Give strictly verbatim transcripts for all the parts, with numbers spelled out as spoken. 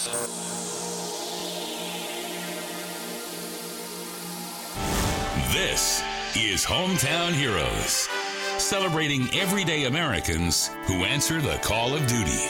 This is Hometown Heroes, celebrating everyday Americans who answer the call of duty.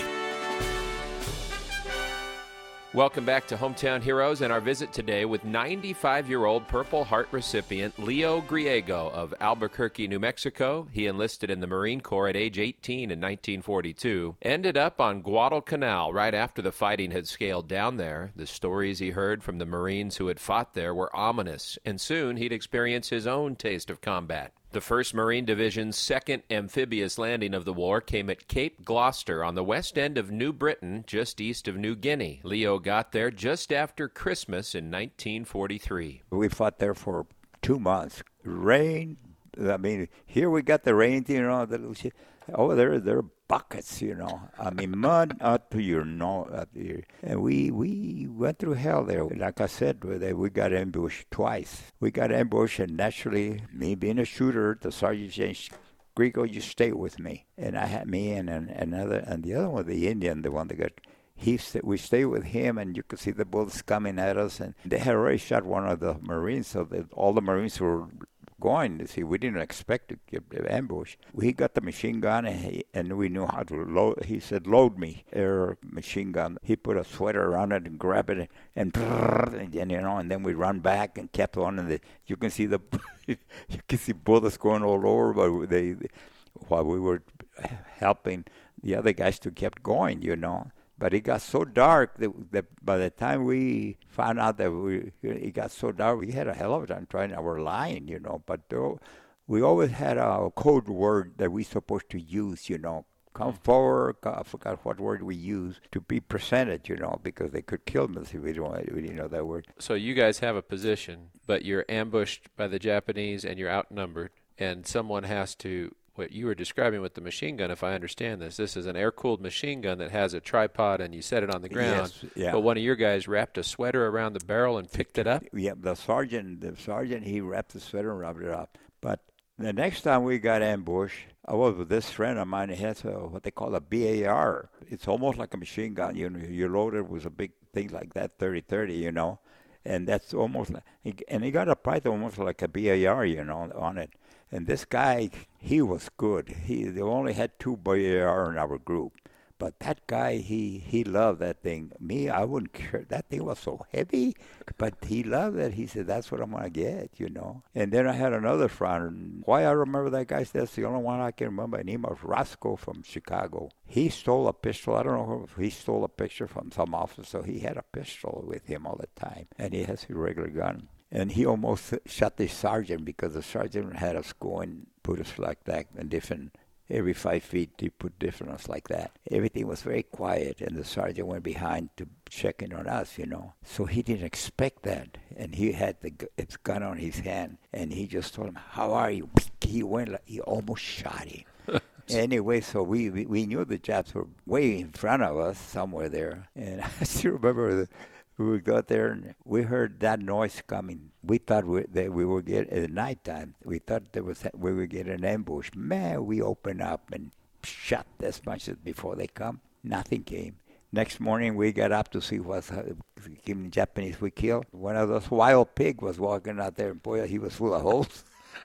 Welcome back to Hometown Heroes and our visit today with ninety-five-year-old Purple Heart recipient Leo Griego of Albuquerque, New Mexico. He enlisted in the Marine Corps at age eighteen in nineteen forty-two. Ended up on Guadalcanal right after the fighting had scaled down there. The stories he heard from the Marines who had fought there were ominous, and soon he'd experience his own taste of combat. The first Marine Division's second amphibious landing of the war came at Cape Gloucester on the west end of New Britain, just east of New Guinea. Leo got there just after Christmas in nineteen forty-three. We fought there for two months. Rain, I mean, here we got the rain, you know, the, over there, there are buckets, you know. I mean, mud up to your nose, up here. And we, we went through hell there. Like I said, we got ambushed twice. We got ambushed, and naturally, me being a shooter, the sergeant changed, Griego, you stay with me. And I had me and, and another, and the other one, the Indian, the one that got, he we stayed with him, and you could see the bullets coming at us. And they had already shot one of the Marines, so that all the Marines were going. You see, we didn't expect to get an ambush. We got the machine gun, and, he, and we knew how to load. He said, load me, air machine gun. He put a sweater around it and grabbed it, and, and, and you know, and then we run back and kept on. And the, you can see the you can see bullets going all over, but they, while we were helping the other guys to keep going, you know. But it got so dark that, that by the time we found out that we it got so dark, we had a hell of a time trying our line, you know. But though, we always had a code word that we supposed to use, you know. Come forward, I forgot what word we used, to be presented, you know, because they could kill us if we didn't, we didn't know that word. So you guys have a position, but you're ambushed by the Japanese and you're outnumbered, and someone has to... What you were describing with the machine gun, if I understand this, this is an air-cooled machine gun that has a tripod and you set it on the ground. Yes, yeah. But one of your guys wrapped a sweater around the barrel and picked it up? Yeah, the sergeant, the sergeant, he wrapped the sweater and wrapped it up. But the next time we got ambushed, I was with this friend of mine. He has a, what they call a B A R. It's almost like a machine gun. You know, you load it with a big thing like that, thirty thirty, you know. And that's almost like, and he got a price almost like a B A R, you know, on it. And this guy, he was good. He they only had two B A R in our group. But that guy, he, he loved that thing. Me, I wouldn't care. That thing was so heavy. But he loved it. He said, that's what I'm going to get, you know. And then I had another friend. Why I remember that guy, that's the only one I can remember. And he was Roscoe from Chicago. He stole a pistol. I don't know if he stole a picture from some officer. So he had a pistol with him all the time. And he has a regular gun. And he almost shot the sergeant because the sergeant had us go and put us like that in different, every five feet he put different us like that. Everything was very quiet, and the sergeant went behind to check in on us, you know. So he didn't expect that, and he had the his gun on his hand, and he just told him, how are you? He went, like, he almost shot him. Anyway, so we, we, we knew the Japs were way in front of us somewhere there, and I still remember the we got there and we heard that noise coming. We thought we, that we would get at nighttime. We thought there was we would get an ambush. Man, we opened up and shot as much as before they come. Nothing came. Next morning we got up to see what the Japanese we killed. One of those wild pig was walking out there, and boy, he was full of holes.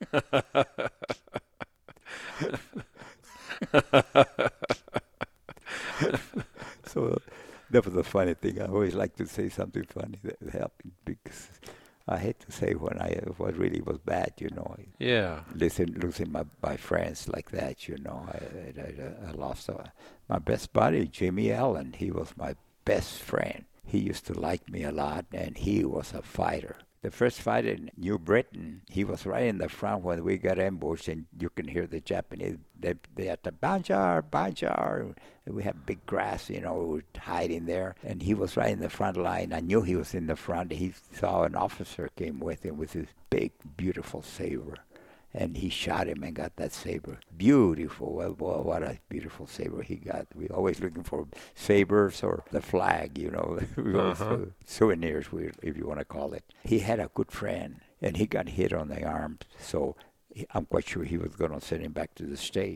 So that was a funny thing. I always like to say something funny that helped me, because I hate to say when I what really was bad, you know. Yeah. Listen, losing my, my friends like that, you know. I, I, I lost uh, my best buddy, Jimmy Allen. He was my best friend. He used to like me a lot, and he was a fighter. The first fight in New Britain, he was right in the front when we got ambushed, and you can hear the Japanese. They they had the Banjar, Banjar. We had big grass, you know, we were hiding there. And he was right in the front line. I knew he was in the front. He saw an officer came with him with his big, beautiful saber. And he shot him and got that saber. Beautiful. Well, boy, what a beautiful saber he got. We're always looking for sabers or the flag, you know, uh-huh. souvenirs, if you want to call it. He had a good friend, and he got hit on the arm. So I'm quite sure he was going to send him back to the States.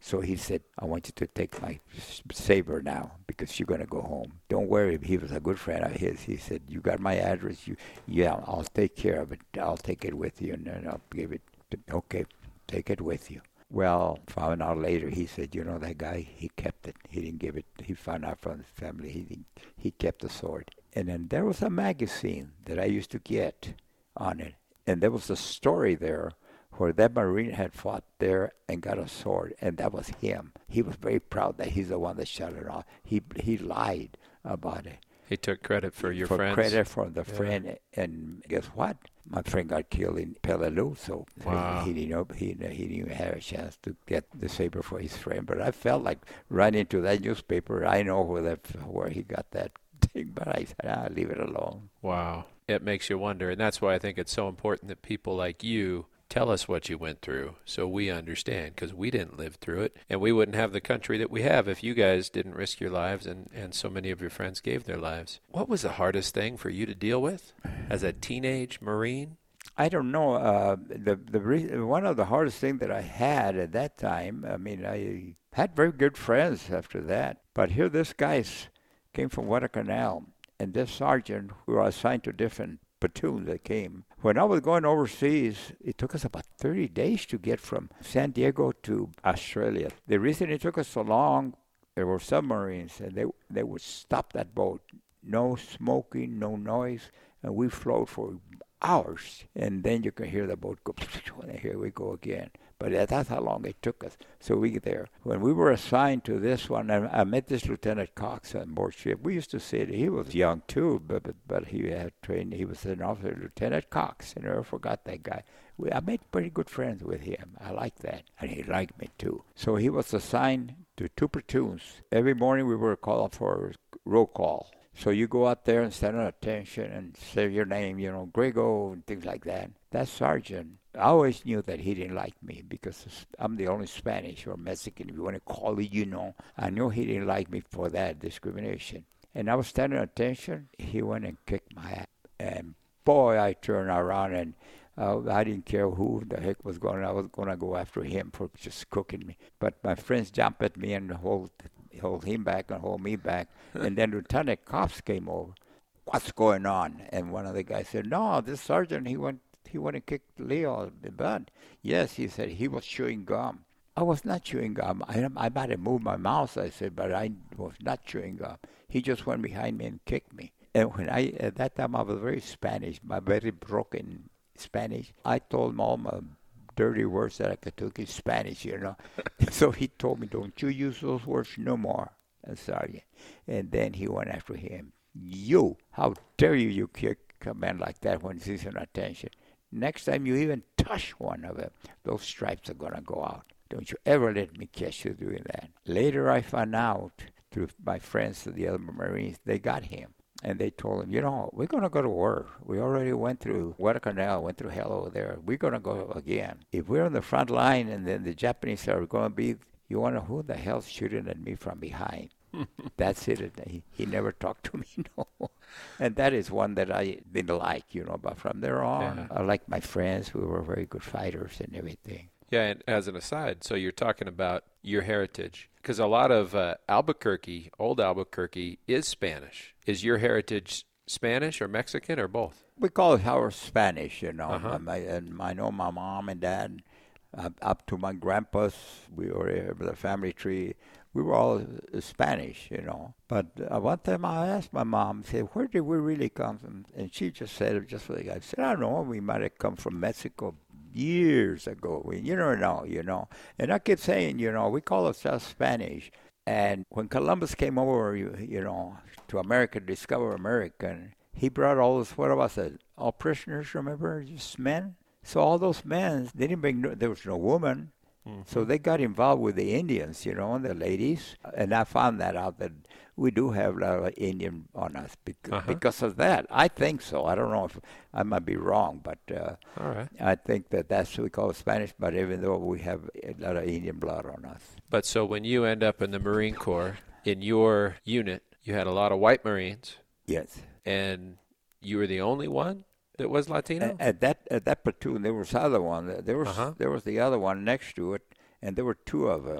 So he said, I want you to take my saber now because you're going to go home. Don't worry. He was a good friend of his. He said, you got my address. You, yeah, I'll take care of it. I'll take it with you, and then I'll give it. To, okay, take it with you. Well, found out later, he said, you know, that guy, he kept it. He didn't give it. He found out from his family he didn't, he kept the sword. And then there was a magazine that I used to get on it. And there was a story there where that Marine had fought there and got a sword, and that was him. He was very proud that he's the one that shot it off. He he lied about it. He took credit for your for friends. credit for the Yeah. friend, and guess what? My friend got killed in Peleliu, so Wow. he, he didn't know, he, he didn't even have a chance to get the saber for his friend. But I felt like running into that newspaper. I know where that where he got that thing, but I said, ah, leave it alone. Wow. It makes you wonder, and that's why I think it's so important that people like you tell us what you went through so we understand, because we didn't live through it, and we wouldn't have the country that we have if you guys didn't risk your lives and, and so many of your friends gave their lives. What was the hardest thing for you to deal with as a teenage Marine? I don't know. Uh, the the re- one of the hardest things that I had at that time. I mean, I had very good friends after that, but here this guy came from Guadalcanal, and this sergeant, we were assigned to different platoons that came. When I was going overseas, it took us about thirty days to get from San Diego to Australia. The reason it took us so long, there were submarines, and they they would stop that boat. No smoking, no noise, and we float for hours, and then you can hear the boat go, and here we go again. But that's how long it took us. So we get there. When we were assigned to this one, I, I met this Lieutenant Cox on board ship. We used to say that he was young too, but but, but he had trained. He was an officer, Lieutenant Cox. I never forgot that guy. We, I made pretty good friends with him. I liked that, and he liked me too. So he was assigned to two platoons. Every morning we were called for roll call. So you go out there and stand on attention and say your name, you know, Grego and things like that. That sergeant, I always knew that he didn't like me because I'm the only Spanish or Mexican, if you want to call it, you know. I knew he didn't like me for that discrimination. And I was standing on attention. He went and kicked my ass. And boy, I turned around and uh, I didn't care who the heck was going. I was going to go after him for just cooking me. But my friends jumped at me and hold hold him back and hold me back. And then Lieutenant Cops came over. What's going on? And one of the guys said, no, this sergeant, he went he went and kicked Leo in the butt. Yes, he said, he was chewing gum. I was not chewing gum. I, I might have moved my mouth, I said, but I was not chewing gum. He just went behind me and kicked me. And when I, at that time, I was very Spanish, my very broken Spanish. I told him all my dirty words that I could talk in Spanish, you know. So he told me, don't you use those words no more, Sergeant. And then he went after him. You, how dare you, you kick a man like that when he's in attention. Next time you even touch one of them, those stripes are going to go out. Don't you ever let me catch you doing that. Later I found out through my friends, the other Marines, they got him. And they told him, you know, we're going to go to war. We already went through Guadalcanal, went through hell over there. We're going to go again. If we're on the front line and then the Japanese are going to be, you wonder who the hell's shooting at me from behind? That's it. He, he never talked to me, no. And that is one that I didn't like, you know. But from there on, yeah. I liked my friends. We were very good fighters and everything. Yeah, and as an aside, so you're talking about your heritage. Because a lot of uh, Albuquerque, old Albuquerque, is Spanish. Is your heritage Spanish or Mexican or both? We call it our Spanish, you know. Uh-huh. My, and I know my mom and dad, uh, up to my grandpas, we were the family tree. We were all Spanish, you know. But uh, one time I asked my mom, said, where did we really come from? And she just said it just like I said, I don't know, we might have come from Mexico years ago. We, you never know, you know. And I kept saying, you know, we call ourselves Spanish. And when Columbus came over, you, you know, to America to discover America, he brought all those, what was it, all prisoners, remember, just men? So all those men, they didn't bring, no, there was no woman. Mm-hmm. So they got involved with the Indians, you know, and the ladies. And I found that out that we do have a lot of Indian on us because, uh-huh. because of that. I think so. I don't know if I might be wrong, but uh, All right. I think that that's what we call it Spanish, but even though we have a lot of Indian blood on us. But so when you end up in the Marine Corps, in your unit, you had a lot of white Marines. Yes. And you were the only one that was Latino? At, at that at that platoon, there was other one. There was uh-huh. there was the other one next to it, and there were two of them.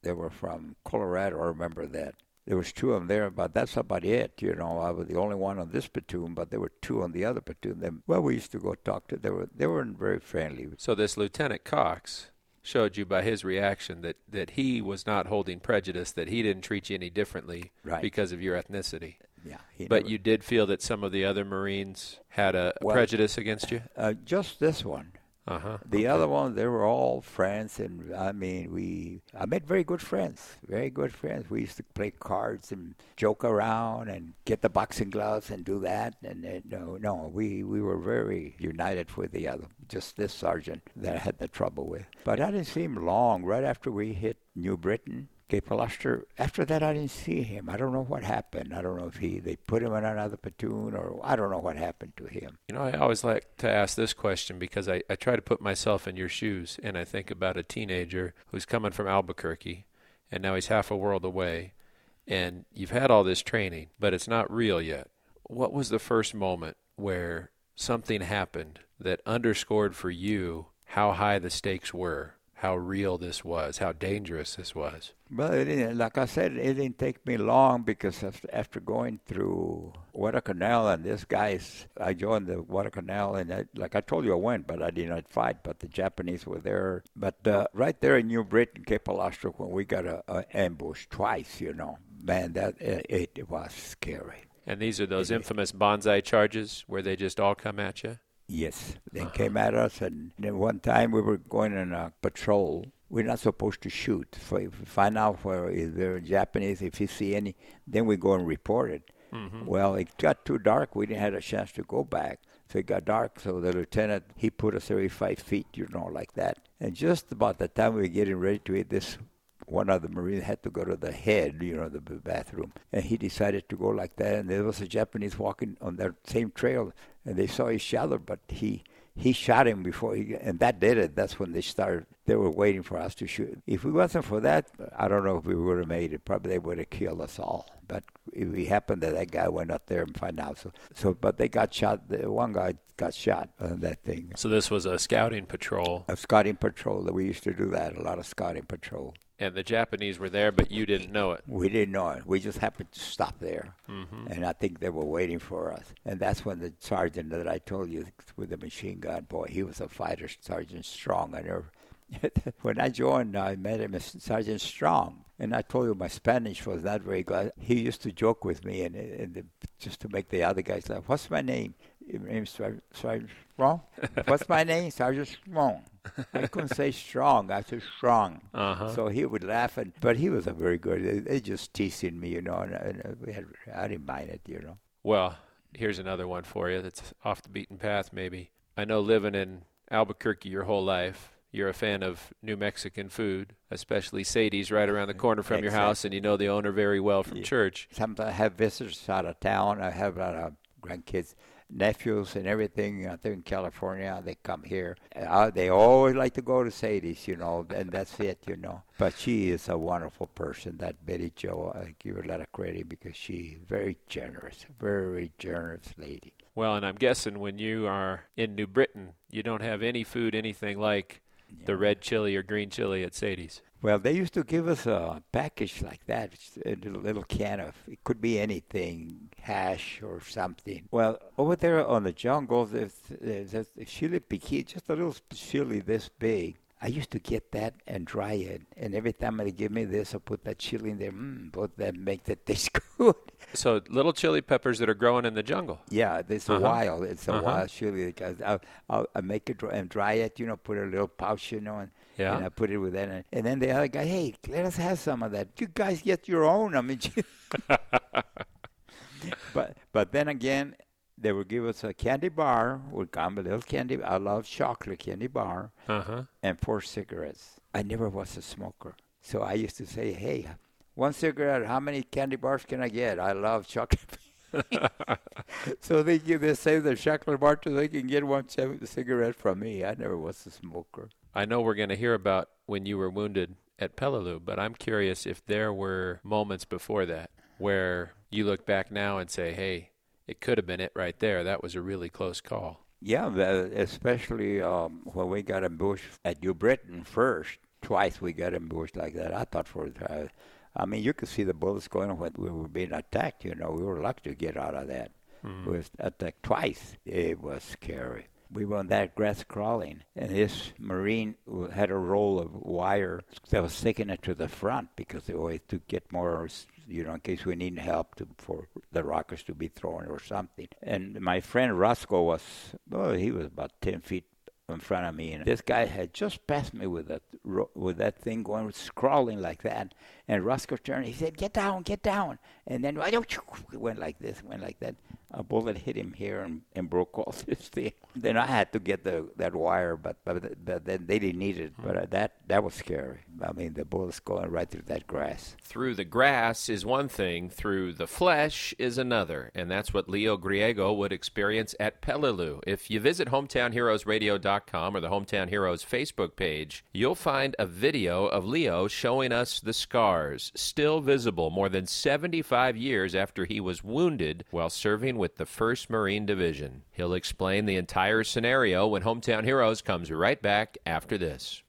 They were from Colorado, I remember that. There was two of them there, but that's about it. You know, I was the only one on this platoon, but there were two on the other platoon. Then, well, we used to go talk to. They were they weren't very friendly. So this Lieutenant Cox showed you by his reaction that, that he was not holding prejudice, that he didn't treat you any differently Right. because of your ethnicity. Yeah, he But never- you did feel that some of the other Marines had a, a Well, prejudice against you? uh, just this one. Uh-huh. The other ones, they were all friends, and I mean, we I made very good friends, very good friends. We used to play cards and joke around and get the boxing gloves and do that. And, and no, no, we, we were very united with the other. Just this sergeant that I had the trouble with. But I didn't see him long. Right after we hit New Britain, Cape Alastor, after that I didn't see him. I don't know what happened. I don't know if he they put him in another platoon, or I don't know what happened to him. You know, I always like to ask this question because I, I try to put myself in your shoes, and I think about a teenager who's coming from Albuquerque, and now he's half a world away, and you've had all this training, but it's not real yet. What was the first moment where something happened that underscored for you how high the stakes were, how real this was, how dangerous this was? Well, it didn't, like I said, it didn't take me long because after, after going through Guadalcanal and this guy's, I joined the Guadalcanal, and I, like I told you, I went, but I did not fight. But the Japanese were there. But uh, right there in New Britain, Cape Alastor, when we got a, a ambush twice, you know, man, that it, it was scary. And these are those infamous bonsai charges where they just all come at you? Yes, they Uh-huh. came at us, and then one time we were going on a patrol. We're not supposed to shoot. So if we find out where if they're Japanese, if you see any, then we go and report it. Mm-hmm. Well, it got too dark. We didn't have a chance to go back. So it got dark. So the lieutenant, he put us every five feet, you know, like that. And just about the time we were getting ready to eat this, one of the Marines had to go to the head, you know, the b- bathroom. And he decided to go like that. And there was a Japanese walking on that same trail. And they saw each other, but he he shot him before he, and that did it. That's when they started. They were waiting for us to shoot. If it wasn't for that, I don't know if we would have made it. Probably they would have killed us all. But it happened that that guy went up there and found out. So, so but they got shot. The one guy got shot on that thing. So this was a scouting patrol, A scouting patrol. That we used to do that. A lot of scouting patrol. and the Japanese were there, but you didn't know it. We didn't know it. We just happened to stop there. Mm-hmm. And I think they were waiting for us. And that's when the sergeant that I told you with the machine gun, boy, he was a fighter, Sergeant Strong. I never, when I joined, I met him as Sergeant Strong. And I told you my Spanish was not very good. He used to joke with me, and, and the, just to make the other guys laugh. What's my name? Your name's Sergeant Strong? What's my name? Sergeant Strong. I couldn't say strong. I said strong. Uh-huh. So he would laugh, and but he was a very good. They, they just teasing me, you know, and, and we had, I didn't mind it, you know. Well, here's another one for you that's off the beaten path maybe. I know living in Albuquerque your whole life, you're a fan of New Mexican food, especially Sadie's right around the corner from your house, and you know the owner very well from Yeah. church. Sometimes I have visitors out of town. I have a lot of grandkids, nephews, and everything out there in California. They come here. Uh, they always like to go to Sadie's, you know, and that's it, you know. But she is a wonderful person, that Betty Jo. I give her a lot of credit because she's very generous, very generous lady. Well, and I'm guessing when you are in New Britain, you don't have any food anything like the red chili or green chili at Sadie's. Well, they used to give us a package like that, a little, little can of, it could be anything, hash or something. Well, over there on the jungle, there's, there's a chili piquin, just a little chili this big. I used to get that and dry it, and every time they give me this, I put that chili in there. Mmm, but that makes it taste good. So little chili peppers that are growing in the jungle. Yeah, it's a Uh-huh. wild. It's a Uh-huh. wild chili. Because I'll, I'll, I'll make it dry, and dry it, you know, put a little pouch, you know, and, Yeah. and I put it with that. And, and then the other guy, hey, let us have some of that. You guys get your own. I mean, but but then again, they would give us a candy bar. Would come a little candy. I love chocolate candy bar Uh-huh. and four cigarettes. I never was a smoker, so I used to say, hey, one cigarette. How many candy bars can I get? I love chocolate. So they give they save the chocolate bar so they can get one c- cigarette from me. I never was a smoker. I know we're going to hear about when you were wounded at Peleliu, but I'm curious if there were moments before that where you look back now and say, hey, it could have been it right there. That was a really close call. Yeah, the- especially um, when we got ambushed at New Britain first. twice we got ambushed like that. I thought for uh, I mean, you could see the bullets going when we were being attacked. You know, we were lucky to get out of that. Mm-hmm. We was attacked twice. It was scary. We were on that grass crawling, and this Marine had a roll of wire that was sticking it to the front because they always to get more, you know, in case we need help to, for the rockets to be thrown or something. And my friend Roscoe was, oh, he was about ten feet in front of me, and this guy had just passed me with that with that thing going crawling like that. And Roscoe turned. He said, "Get down, get down!" And then I went like this, went like that. A bullet hit him here and, and broke off his thing. Then I had to get the that wire, but but, but then they didn't need it. But uh, that that was scary. I mean, the bullets going right through that grass. Through the grass is one thing. Through the flesh is another. And that's what Leo Griego would experience at Peleliu. If you visit hometown heroes radio dot com or the Hometown Heroes Facebook page, you'll find a video of Leo showing us the scars, still visible more than seventy-five years after he was wounded while serving with the first Marine Division. He'll explain the entire scenario when Hometown Heroes comes right back after this.